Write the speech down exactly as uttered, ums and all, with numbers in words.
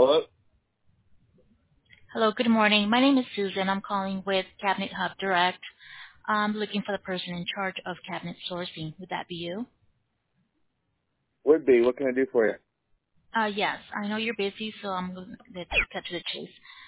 Hello? Hello, good morning. My name is Susan. I'm calling with Cabinet Hub Direct. I'm looking for the person in charge of cabinet sourcing. Would that be you? Would be. What can I do for you? Uh, yes. I know you're busy, so I'm going to cut to the chase.